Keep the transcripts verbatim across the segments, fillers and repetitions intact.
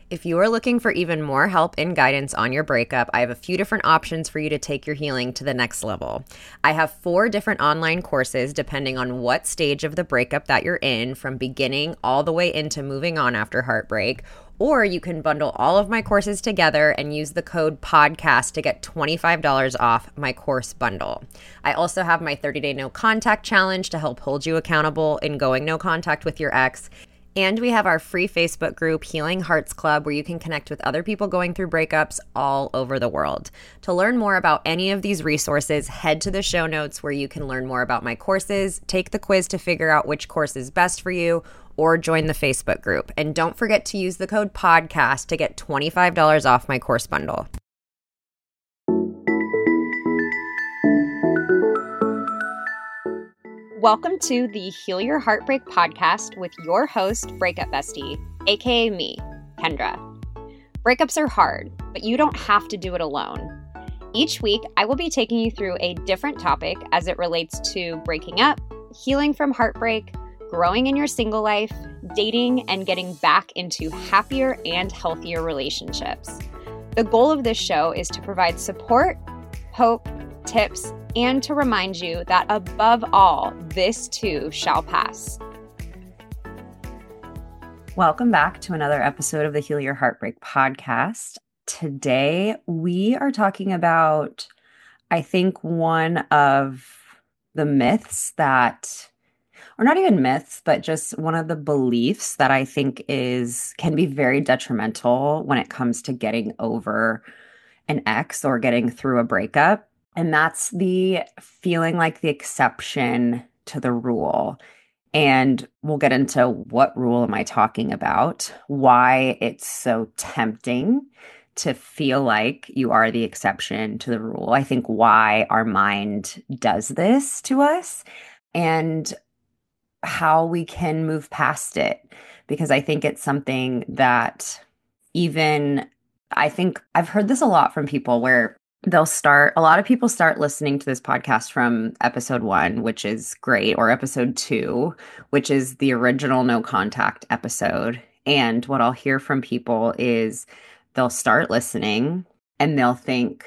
If you are looking for even more help and guidance on your breakup, I have a few different options for you to take your healing to the next level. I have four different online courses depending on what stage of the breakup that you're in, from beginning all the way into moving on after heartbreak. Or you can bundle all of my courses together and use the code PODCAST to get twenty-five dollars off my course bundle. I also have my thirty-day no contact challenge to help hold you accountable in going no contact with your ex. And we have our free Facebook group, Healing Hearts Club, where you can connect with other people going through breakups all over the world. To learn more about any of these resources, head to the show notes where you can learn more about my courses, take the quiz to figure out which course is best for you, or join the Facebook group. And don't forget to use the code PODCAST to get twenty-five dollars off my course bundle. Welcome to the Heal Your Heartbreak podcast with your host, Breakup Bestie, aka me, Kendra. Breakups are hard, but you don't have to do it alone. Each week, I will be taking you through a different topic as it relates to breaking up, healing from heartbreak, growing in your single life, dating, and getting back into happier and healthier relationships. The goal of this show is to provide support, hope, tips, and to remind you that above all, this too shall pass. Welcome back to another episode of the Heal Your Heartbreak podcast. Today, we are talking about, I think, one of the myths that, or not even myths, but just one of the beliefs that I think is, can be very detrimental when it comes to getting over an ex or getting through a breakup. And that's the feeling like the exception to the rule. And we'll get into what rule am I talking about, why it's so tempting to feel like you are the exception to the rule. I think why our mind does this to us and how we can move past it. Because I think it's something that even, I think I've heard this a lot from people where they'll start, a lot of people start listening to this podcast from episode one, which is great, or episode two, which is the original no contact episode. And what I'll hear from people is they'll start listening and they'll think,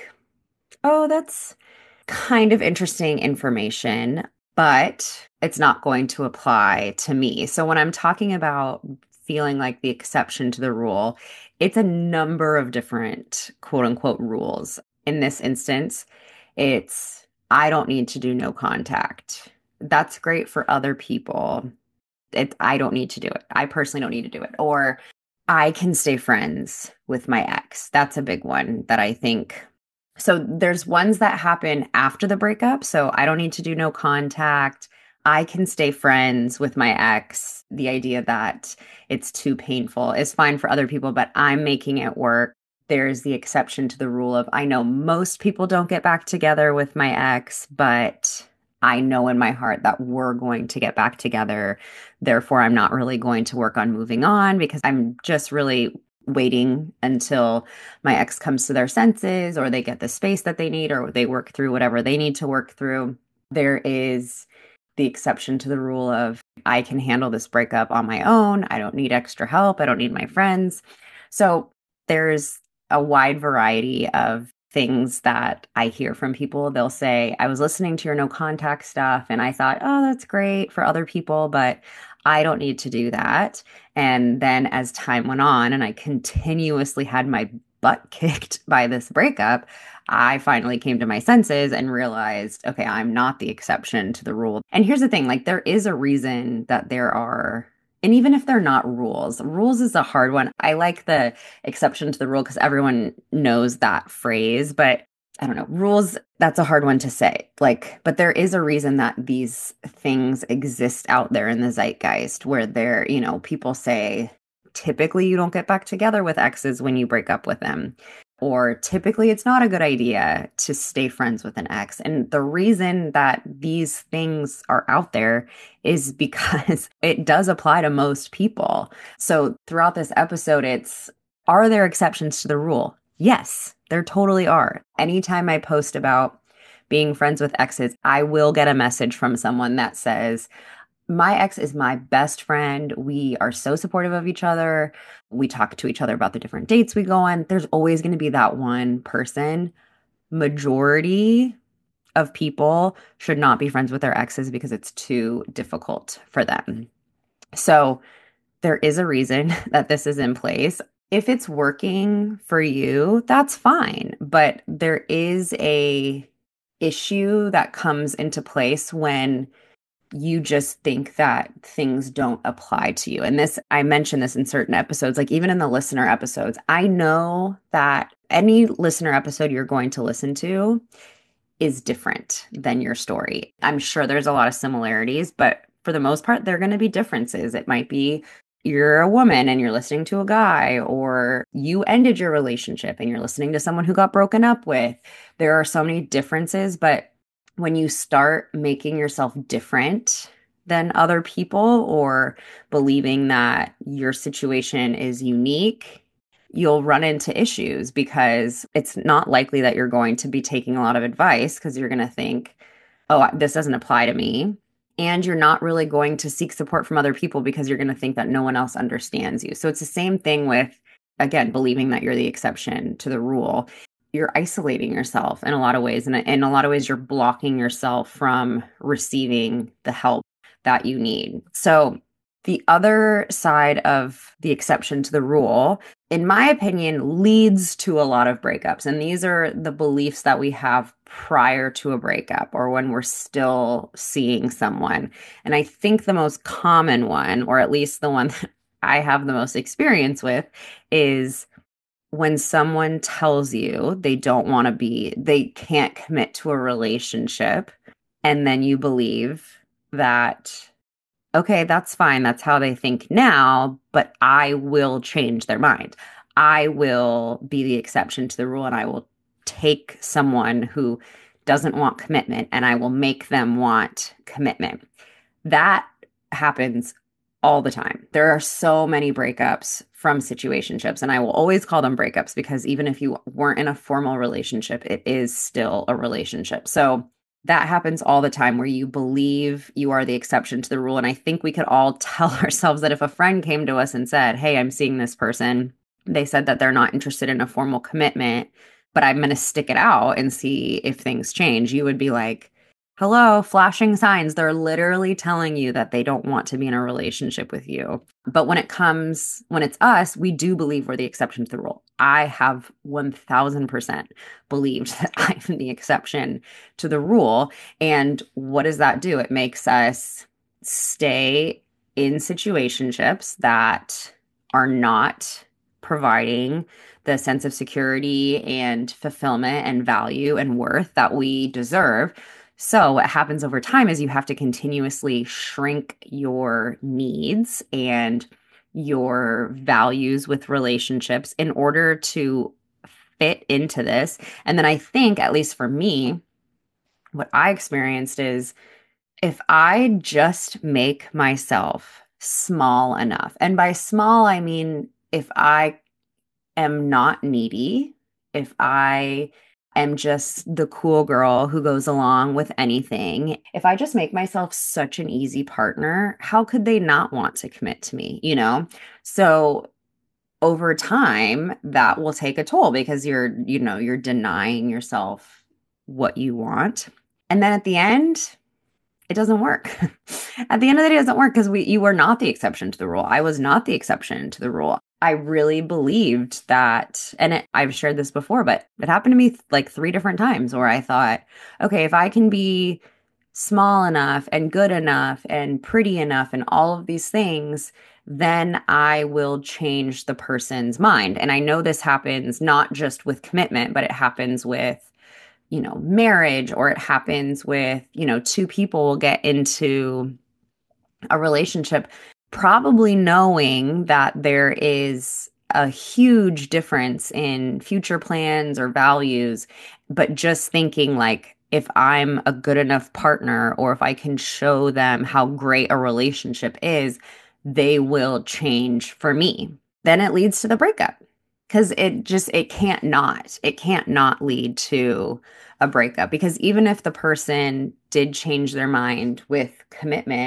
oh, that's kind of interesting information, but it's not going to apply to me. So when I'm talking about feeling like the exception to the rule, it's a number of different quote unquote rules. In this instance, it's, I don't need to do no contact. That's great for other people. It, I don't need to do it. I personally don't need to do it. Or I can stay friends with my ex. That's a big one that I think. So there's ones that happen after the breakup. So I don't need to do no contact. I can stay friends with my ex. The idea that it's too painful is fine for other people, but I'm making it work. There's the exception to the rule of, I know most people don't get back together with my ex, but I know in my heart that we're going to get back together. Therefore, I'm not really going to work on moving on because I'm just really waiting until my ex comes to their senses or they get the space that they need or they work through whatever they need to work through. There is the exception to the rule of, I can handle this breakup on my own. I don't need extra help. I don't need my friends. So there's a wide variety of things that I hear from people. They'll say, I was listening to your no contact stuff and I thought, oh, that's great for other people, but I don't need to do that. And then as time went on and I continuously had my butt kicked by this breakup, I finally came to my senses and realized, okay, I'm not the exception to the rule. And here's the thing, like there is a reason that there are, and even if they're not rules, rules is a hard one. I like the exception to the rule because everyone knows that phrase, but I don't know, rules, that's a hard one to say. Like, but there is a reason that these things exist out there in the zeitgeist where they're, you know, people say, typically you don't get back together with exes when you break up with them. Or typically it's not a good idea to stay friends with an ex. And the reason that these things are out there is because it does apply to most people. So throughout this episode, it's, are there exceptions to the rule? Yes, there totally are. Anytime I post about being friends with exes, I will get a message from someone that says, My ex is my best friend. We are so supportive of each other. We talk to each other about the different dates we go on. There's always going to be that one person. Majority of people should not be friends with their exes because it's too difficult for them. So there is a reason that this is in place. If it's working for you, that's fine. But there is a issue that comes into place when you just think that things don't apply to you. And this, I mentioned this in certain episodes, like even in the listener episodes. I know that any listener episode you're going to listen to is different than your story. I'm sure there's a lot of similarities, but for the most part, there are going to be differences. It might be you're a woman and you're listening to a guy, or you ended your relationship and you're listening to someone who got broken up with. There are so many differences, but when you start making yourself different than other people or believing that your situation is unique, you'll run into issues because it's not likely that you're going to be taking a lot of advice because you're going to think, oh, this doesn't apply to me. And you're not really going to seek support from other people because you're going to think that no one else understands you. So it's the same thing with, again, believing that you're the exception to the rule. You're isolating yourself in a lot of ways. And in a lot of ways, you're blocking yourself from receiving the help that you need. So the other side of the exception to the rule, in my opinion, leads to a lot of breakups. And these are the beliefs that we have prior to a breakup or when we're still seeing someone. And I think the most common one, or at least the one that I have the most experience with, is when someone tells you they don't want to be, they can't commit to a relationship, and then you believe that, okay, that's fine. That's how they think now, but I will change their mind. I will be the exception to the rule and I will take someone who doesn't want commitment and I will make them want commitment. That happens all the time. There are so many breakups from situationships, and I will always call them breakups because even if you weren't in a formal relationship, it is still a relationship. So that happens all the time where you believe you are the exception to the rule. And I think we could all tell ourselves that if a friend came to us and said, hey, I'm seeing this person, they said that they're not interested in a formal commitment, but I'm going to stick it out and see if things change, you would be like, hello, flashing signs. They're literally telling you that they don't want to be in a relationship with you. But when it comes, when it's us, we do believe we're the exception to the rule. I have one thousand percent believed that I'm the exception to the rule. And what does that do? It makes us stay in situationships that are not providing the sense of security and fulfillment and value and worth that we deserve. So what happens over time is you have to continuously shrink your needs and your values with relationships in order to fit into this. And then I think, at least for me, what I experienced is if I just make myself small enough, and by small, I mean if I am not needy, if I am just the cool girl who goes along with anything, if I just make myself such an easy partner, how could they not want to commit to me, you know? So over time, that will take a toll because you're, you know, you're denying yourself what you want. And then at the end, it doesn't work. At the end of the day, it doesn't work because we you were not the exception to the rule. I was not the exception to the rule. I really believed that, and it, I've shared this before, but it happened to me th- like three different times where I thought, okay, if I can be small enough and good enough and pretty enough and all of these things, then I will change the person's mind. And I know this happens not just with commitment, but it happens with, you know, marriage, or it happens with, you know, two people will get into a relationship probably knowing that there is a huge difference in future plans or values, but just thinking like, if I'm a good enough partner or if I can show them how great a relationship is, they will change for me. Then it leads to the breakup because it just, it can't not, it can't not lead to a breakup because even if the person did change their mind with commitment,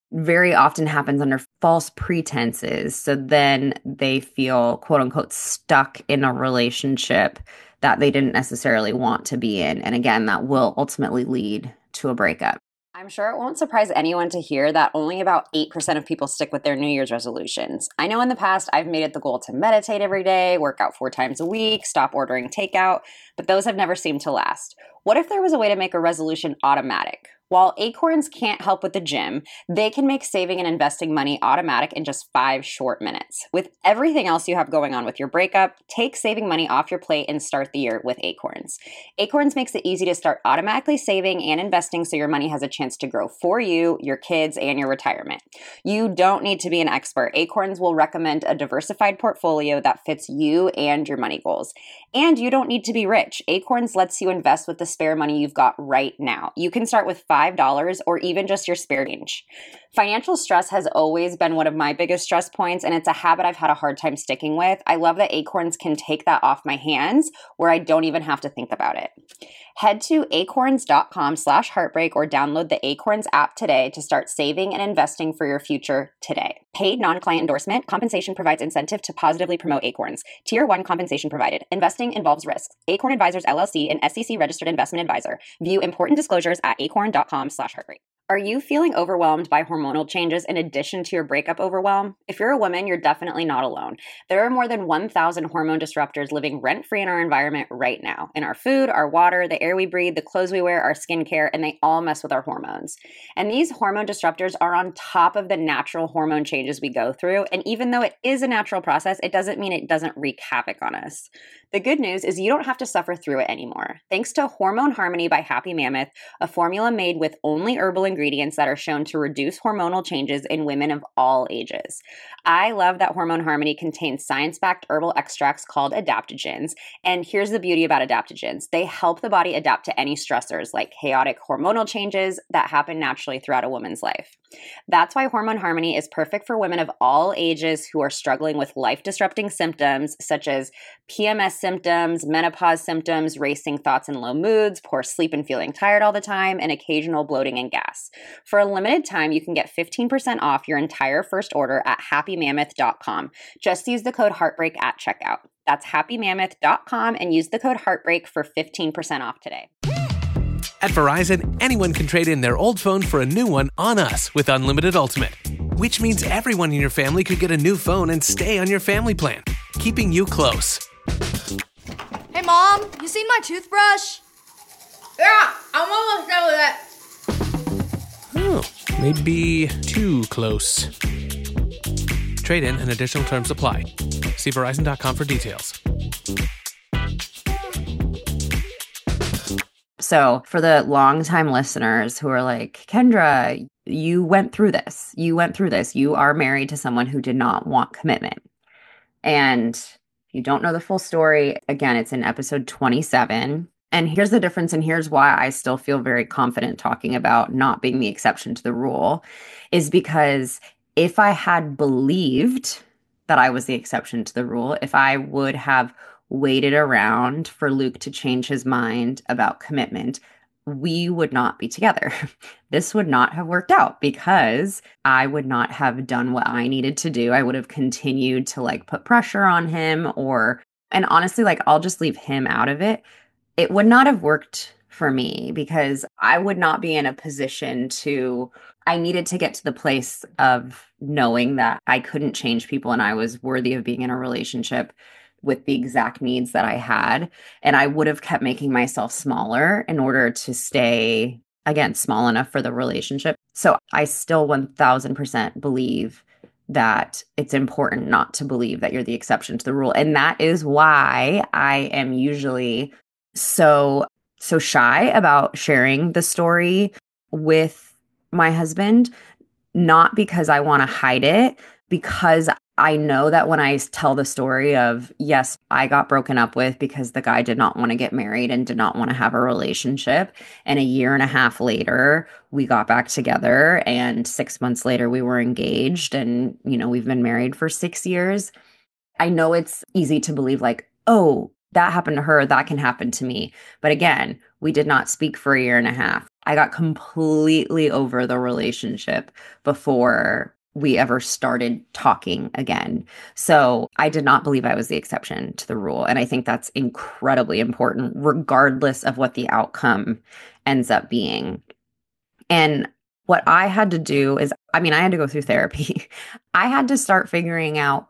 very often happens under false pretenses. So then they feel, quote unquote, stuck in a relationship that they didn't necessarily want to be in. And again, that will ultimately lead to a breakup. I'm sure it won't surprise anyone to hear that only about eight percent of people stick with their New Year's resolutions. I know in the past I've made it the goal to meditate every day, work out four times a week, stop ordering takeout, but those have never seemed to last. What if there was a way to make a resolution automatic? While Acorns can't help with the gym, they can make saving and investing money automatic in just five short minutes. With everything else you have going on with your breakup, take saving money off your plate and start the year with Acorns. Acorns makes it easy to start automatically saving and investing so your money has a chance to grow for you, your kids, and your retirement. You don't need to be an expert. Acorns will recommend a diversified portfolio that fits you and your money goals. And you don't need to be rich. Acorns lets you invest with the spare money you've got right now. You can start with five dollars or even just your spare change. Financial stress has always been one of my biggest stress points, and it's a habit I've had a hard time sticking with. I love that Acorns can take that off my hands where I don't even have to think about it. Head to acorns.com slash heartbreak or download the Acorns app today to start saving and investing for your future today. Paid non-client endorsement. Compensation provides incentive to positively promote Acorns. Tier one compensation provided. Investing involves risks. Acorn Advisors L L C, an S E C registered investment advisor. View important disclosures at acorn.com slash heartbreak. Are you feeling overwhelmed by hormonal changes in addition to your breakup overwhelm? If you're a woman, you're definitely not alone. There are more than one thousand hormone disruptors living rent-free in our environment right now. In our food, our water, the air we breathe, the clothes we wear, our skincare, and they all mess with our hormones. And these hormone disruptors are on top of the natural hormone changes we go through. And even though it is a natural process, it doesn't mean it doesn't wreak havoc on us. The good news is you don't have to suffer through it anymore. Thanks to Hormone Harmony by Happy Mammoth, a formula made with only herbal ingredients that are shown to reduce hormonal changes in women of all ages. I love that Hormone Harmony contains science-backed herbal extracts called adaptogens. And here's the beauty about adaptogens. They help the body adapt to any stressors like chaotic hormonal changes that happen naturally throughout a woman's life. That's why Hormone Harmony is perfect for women of all ages who are struggling with life-disrupting symptoms such as P M S symptoms, menopause symptoms, racing thoughts and low moods, poor sleep and feeling tired all the time, and occasional bloating and gas. For a limited time, you can get fifteen percent off your entire first order at happy mammoth dot com. Just use the code HEARTBREAK at checkout. That's happy mammoth dot com and use the code HEARTBREAK for fifteen percent off today. At Verizon, anyone can trade in their old phone for a new one on us with Unlimited Ultimate, which means everyone in your family could get a new phone and stay on your family plan, keeping you close. Hey, Mom, you seen my toothbrush? Yeah, I'm almost done with it. Oh, maybe too close. Trade in and additional terms apply. See Verizon dot com for details. So for the longtime listeners who are like, Kendra, you went through this. You went through this. You are married to someone who did not want commitment. And if you don't know the full story, again, it's in episode twenty-seven. And here's the difference, and here's why I still feel very confident talking about not being the exception to the rule, is because if I had believed that I was the exception to the rule, if I would have waited around for Luke to change his mind about commitment, we would not be together. This would not have worked out because I would not have done what I needed to do. I would have continued to like put pressure on him or, and honestly, like I'll just leave him out of it. It would not have worked for me because I would not be in a position to, I needed to get to the place of knowing that I couldn't change people and I was worthy of being in a relationship with the exact needs that I had. And I would have kept making myself smaller in order to stay, again, small enough for the relationship. So I still one thousand percent believe that it's important not to believe that you're the exception to the rule. And that is why I am usually so, so shy about sharing the story with my husband, not because I want to hide it, because I know that when I tell the story of, yes, I got broken up with because the guy did not want to get married and did not want to have a relationship. And a year and a half later, we got back together. And six months later, we were engaged. And, you know, we've been married for six years. I know it's easy to believe like, oh, that happened to her. That can happen to me. But again, we did not speak for a year and a half. I got completely over the relationship before we ever started talking again. So I did not believe I was the exception to the rule. And I think that's incredibly important, regardless of what the outcome ends up being. And what I had to do is, I mean, I had to go through therapy. I had to start figuring out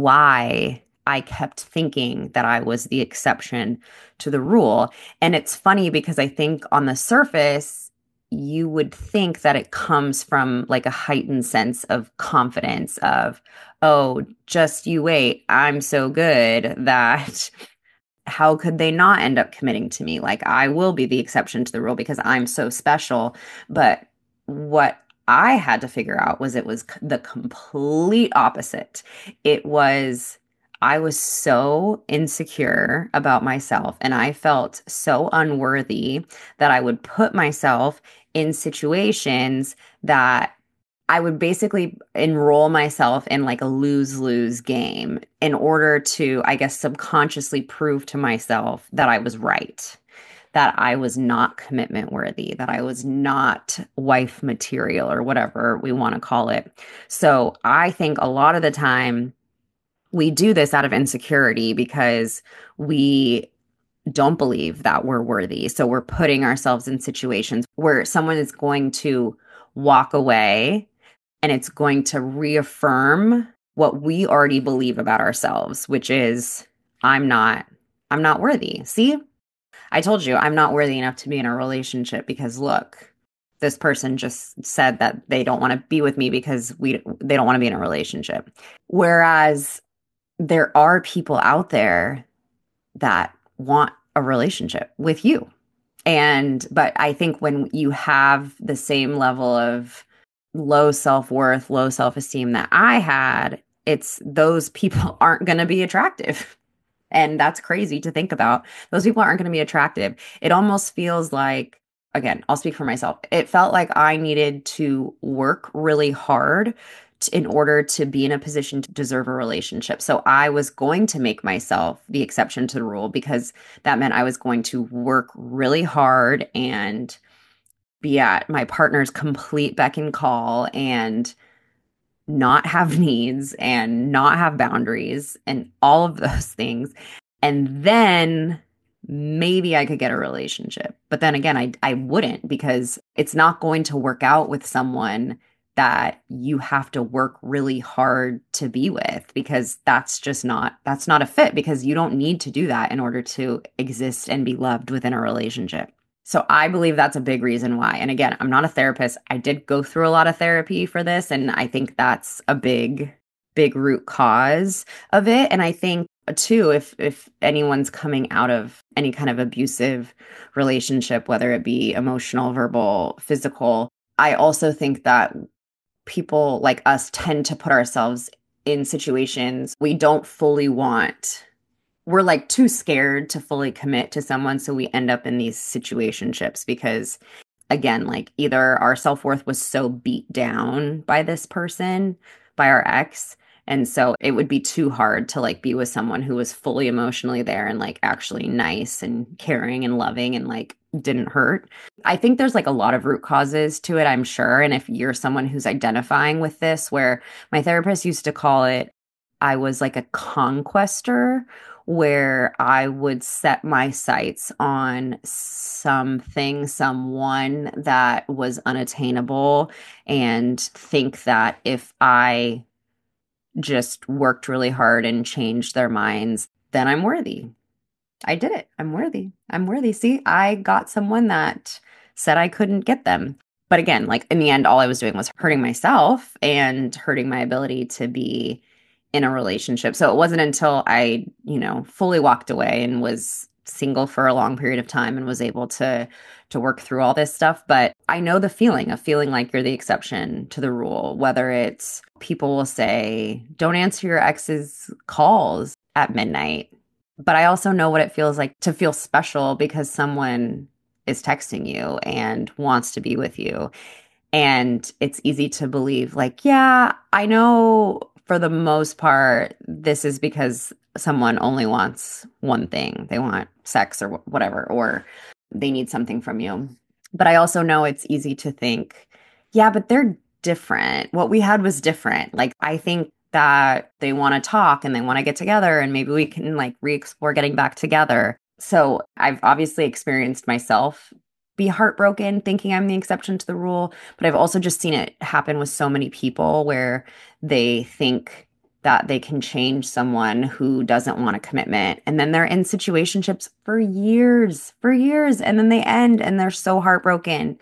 why I kept thinking that I was the exception to the rule. And it's funny because I think on the surface, you would think that it comes from like a heightened sense of confidence of, oh, just you wait, I'm so good that how could they not end up committing to me? Like, I will be the exception to the rule because I'm so special. But what I had to figure out was it was c- the complete opposite. It was, I was so insecure about myself and I felt so unworthy that I would put myself in situations that I would basically enroll myself in like a lose-lose game in order to, I guess, subconsciously prove to myself that I was right, that I was not commitment worthy, that I was not wife material or whatever we want to call it. So I think a lot of the time we do this out of insecurity because we don't believe that we're worthy. So we're putting ourselves in situations where someone is going to walk away and it's going to reaffirm what we already believe about ourselves, which is I'm not I'm not worthy. See? I told you I'm not worthy enough to be in a relationship because look, this person just said that they don't want to be with me because we they don't want to be in a relationship. Whereas there are people out there that want a relationship with you. And but I think when you have the same level of low self-worth, low self-esteem that I had, it's those people aren't going to be attractive. And that's crazy to think about. Those people aren't going to be attractive. It almost feels like, again, I'll speak for myself. It felt like I needed to work really hard t- in order to be in a position to deserve a relationship. So I was going to make myself the exception to the rule because that meant I was going to work really hard and be at my partner's complete beck and call and not have needs and not have boundaries and all of those things. And then maybe I could get a relationship. But then again, I I wouldn't because it's not going to work out with someone that you have to work really hard to be with because that's just not that's not a fit because you don't need to do that in order to exist and be loved within a relationship. So I believe that's a big reason why. And again, I'm not a therapist. I did go through a lot of therapy for this, and I think that's a big, big root cause of it. And I think too, if if anyone's coming out of any kind of abusive relationship, whether it be emotional, verbal, physical, I also think that people like us tend to put ourselves in situations we don't fully want. We're like too scared to fully commit to someone. So we end up in these situationships because, again, like either our self worth was so beat down by this person, by our ex. And so it would be too hard to like be with someone who was fully emotionally there and like actually nice and caring and loving and like didn't hurt. I think there's like a lot of root causes to it, I'm sure. And if you're someone who's identifying with this, where my therapist used to call it, I was like a conquester, where I would set my sights on something, someone that was unattainable, and think that if I just worked really hard and changed their minds, then I'm worthy. I did it. I'm worthy. I'm worthy. See, I got someone that said I couldn't get them. But again, like in the end, all I was doing was hurting myself and hurting my ability to be in a relationship. So it wasn't until I, you know, fully walked away and was single for a long period of time and was able to to work through all this stuff. But I know the feeling of feeling like you're the exception to the rule, whether it's people will say, don't answer your ex's calls at midnight. But I also know what it feels like to feel special because someone is texting you and wants to be with you. And it's easy to believe, like, yeah, I know for the most part, this is because someone only wants one thing. They want sex or whatever, or they need something from you. But I also know it's easy to think, yeah, but they're different. What we had was different. Like, I think that they want to talk and they want to get together and maybe we can like re-explore getting back together. So I've obviously experienced myself be heartbroken thinking I'm the exception to the rule, but I've also just seen it happen with so many people where they think that they can change someone who doesn't want a commitment. And then they're in situationships for years, for years, and then they end and they're so heartbroken.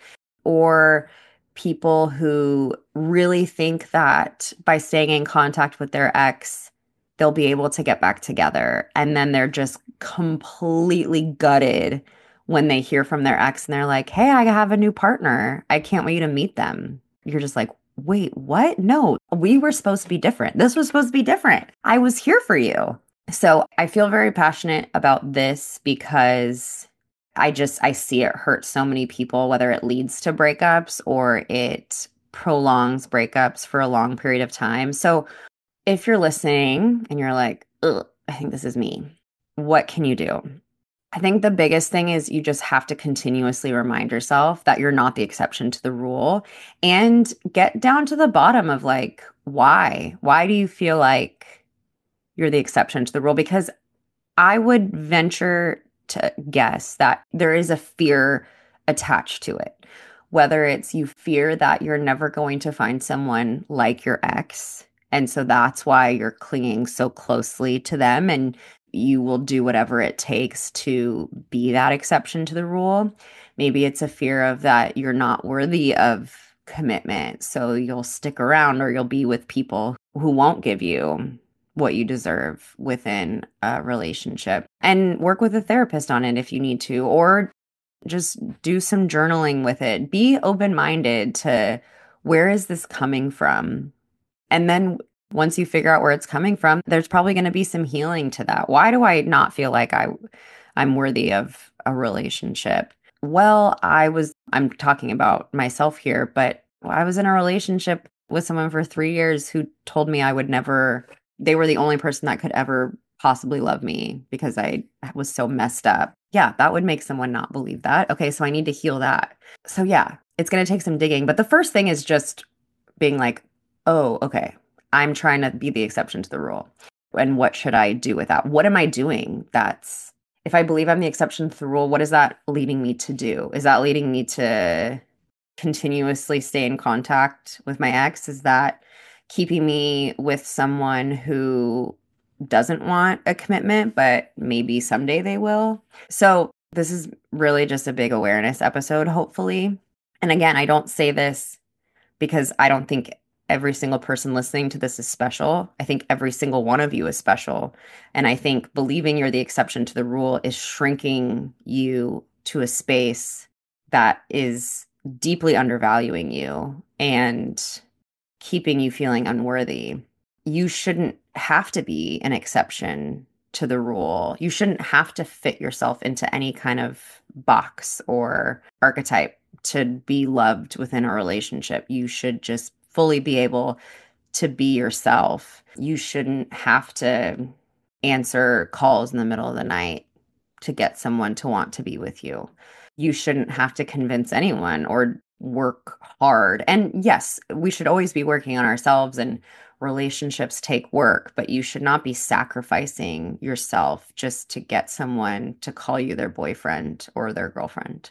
Or people who really think that by staying in contact with their ex, they'll be able to get back together. And then they're just completely gutted when they hear from their ex and they're like, hey, I have a new partner. I can't wait to meet them. You're just like, wait, what? No, we were supposed to be different. This was supposed to be different. I was here for you. So I feel very passionate about this because I just, I see it hurt so many people, whether it leads to breakups or it prolongs breakups for a long period of time. So if you're listening and you're like, ugh, I think this is me, what can you do? I think the biggest thing is you just have to continuously remind yourself that you're not the exception to the rule and get down to the bottom of like, why? Why do you feel like you're the exception to the rule? Because I would venture to guess that there is a fear attached to it, whether it's you fear that you're never going to find someone like your ex. And so that's why you're clinging so closely to them and you will do whatever it takes to be that exception to the rule. Maybe it's a fear of that you're not worthy of commitment. So you'll stick around or you'll be with people who won't give you what you deserve within a relationship. And work with a therapist on it if you need to, or just do some journaling with it. Be open-minded to where is this coming from? And then once you figure out where it's coming from, there's probably going to be some healing to that. Why do I not feel like I, I'm worthy of a relationship? Well, I was, I'm talking about myself here, but I was in a relationship with someone for three years who told me I would never, they were the only person that could ever possibly love me because I was so messed up. Yeah, that would make someone not believe that. Okay, so I need to heal that. So yeah, it's going to take some digging. But the first thing is just being like, oh, okay, I'm trying to be the exception to the rule. And what should I do with that? What am I doing? That's, if I believe I'm the exception to the rule, what is that leading me to do? Is that leading me to continuously stay in contact with my ex? Is that keeping me with someone who doesn't want a commitment, but maybe someday they will? So this is really just a big awareness episode, hopefully. And again, I don't say this because I don't think every single person listening to this is special. I think every single one of you is special. And I think believing you're the exception to the rule is shrinking you to a space that is deeply undervaluing you and keeping you feeling unworthy. You shouldn't have to be an exception to the rule. You shouldn't have to fit yourself into any kind of box or archetype to be loved within a relationship. You should just fully be able to be yourself. You shouldn't have to answer calls in the middle of the night to get someone to want to be with you. You shouldn't have to convince anyone or work hard. And yes, we should always be working on ourselves, and relationships take work, but you should not be sacrificing yourself just to get someone to call you their boyfriend or their girlfriend.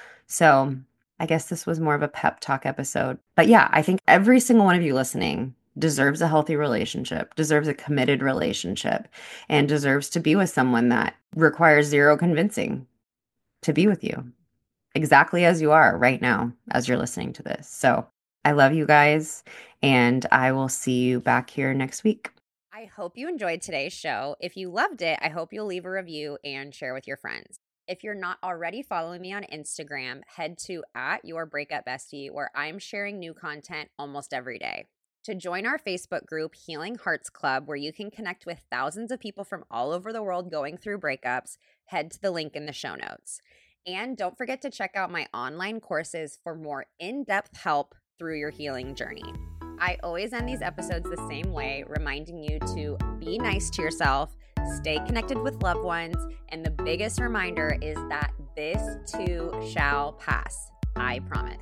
So I guess this was more of a pep talk episode. But yeah, I think every single one of you listening deserves a healthy relationship, deserves a committed relationship, and deserves to be with someone that requires zero convincing to be with you exactly as you are right now as you're listening to this. So I love you guys, and I will see you back here next week. I hope you enjoyed today's show. If you loved it, I hope you'll leave a review and share with your friends. If you're not already following me on Instagram, head to at Your Breakup Bestie, where I'm sharing new content almost every day. To join our Facebook group, Healing Hearts Club, where you can connect with thousands of people from all over the world going through breakups, head to the link in the show notes. And don't forget to check out my online courses for more in-depth help through your healing journey. I always end these episodes the same way, reminding you to be nice to yourself, stay connected with loved ones, and the biggest reminder is that this too shall pass. I promise.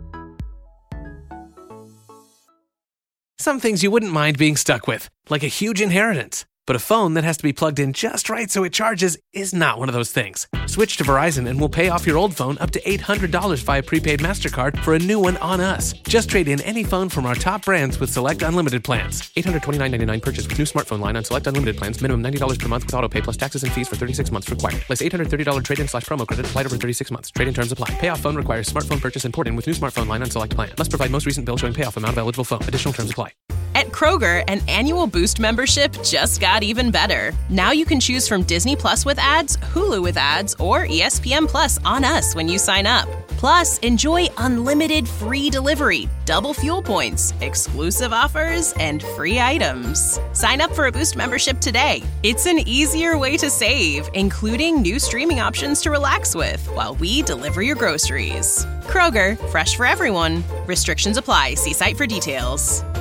Some things you wouldn't mind being stuck with, like a huge inheritance. But a phone that has to be plugged in just right so it charges is not one of those things. Switch to Verizon and we'll pay off your old phone up to eight hundred dollars via prepaid MasterCard for a new one on us. Just trade in any phone from our top brands with select unlimited plans. eight hundred twenty-nine dollars and ninety-nine cents purchase with new smartphone line on select unlimited plans. Minimum ninety dollars per month with autopay plus taxes and fees for thirty-six months required. Place eight hundred thirty dollars trade-in slash promo credit applied over thirty-six months. Trade-in terms apply. Payoff phone requires smartphone purchase and port-in with new smartphone line on select plan. Must provide most recent bill showing payoff amount of eligible phone. Additional terms apply. At Kroger, an annual Boost membership just got even better. Now you can choose from Disney Plus with ads, Hulu with ads, or E S P N Plus on us when you sign up. Plus, enjoy unlimited free delivery, double fuel points, exclusive offers, and free items. Sign up for a Boost membership today. It's an easier way to save, including new streaming options to relax with while we deliver your groceries. Kroger, fresh for everyone. Restrictions apply. See site for details.